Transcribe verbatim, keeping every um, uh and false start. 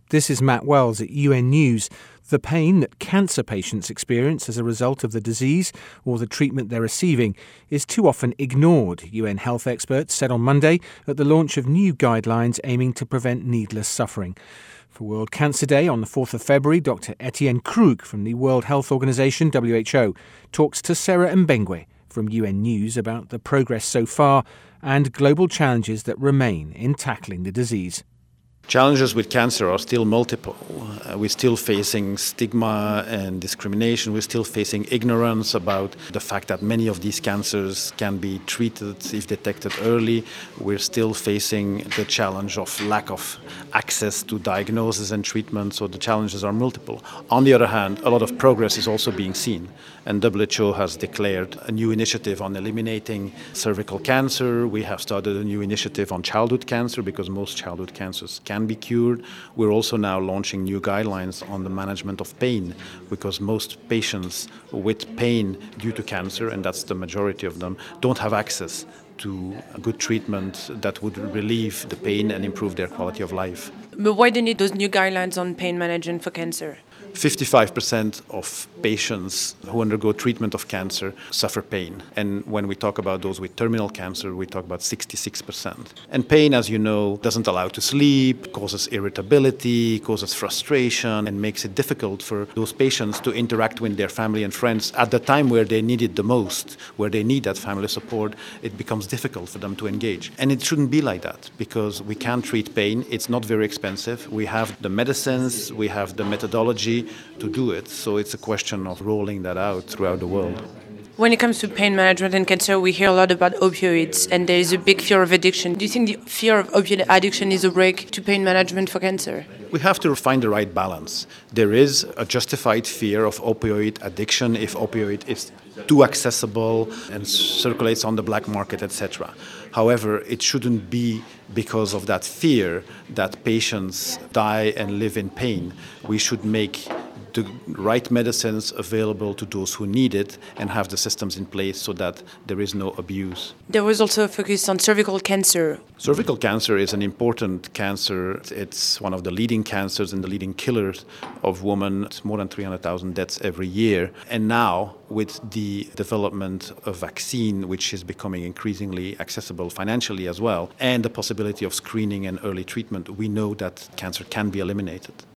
This is Matt Wells at U N News. The pain that cancer patients experience as a result of the disease or the treatment they're receiving is too often ignored, U N health experts said on Monday at the launch of new guidelines aiming to prevent needless suffering. For World Cancer Day on the fourth of February, Doctor Etienne Krug from the World Health Organization, W H O, talks to Sarah Mbengwe from U N News about the progress so far and global challenges that remain in tackling the disease. Challenges with cancer are still multiple. Uh, we're still facing stigma and discrimination. We're still facing ignorance about the fact that many of these cancers can be treated if detected early. We're still facing the challenge of lack of access to diagnosis and treatment, so the challenges are multiple. On the other hand, a lot of progress is also being seen, and W H O has declared a new initiative on eliminating cervical cancer. We have started a new initiative on childhood cancer because most childhood cancers can be cured. We're also now launching new guidelines on the management of pain because most patients with pain due to cancer, and that's the majority of them, don't have access to good treatment that would relieve the pain and improve their quality of life. But why do you need those new guidelines on pain management for cancer? fifty-five percent of patients who undergo treatment of cancer suffer pain. And when we talk about those with terminal cancer, we talk about sixty-six percent. And pain, as you know, doesn't allow to sleep, causes irritability, causes frustration, and makes it difficult for those patients to interact with their family and friends at the time where they need it the most, where they need that family support. It becomes difficult for them to engage. And it shouldn't be like that because we can treat pain. It's not very expensive. We have the medicines, we have the methodology to do it. So it's a question of rolling that out throughout the world. When it comes to pain management and cancer, we hear a lot about opioids, and there is a big fear of addiction. Do you think the fear of opioid addiction is a break to pain management for cancer? We have to find the right balance. There is a justified fear of opioid addiction if opioid is too accessible and circulates on the black market, et cetera. However, it shouldn't be because of that fear that patients die and live in pain. We should make the right medicines available to those who need it and have the systems in place so that there is no abuse. There was also a focus on cervical cancer. Cervical cancer is an important cancer. It's one of the leading cancers and the leading killers of women. It's more than three hundred thousand deaths every year. And now, with the development of vaccine, which is becoming increasingly accessible financially as well, and the possibility of screening and early treatment, we know that cancer can be eliminated.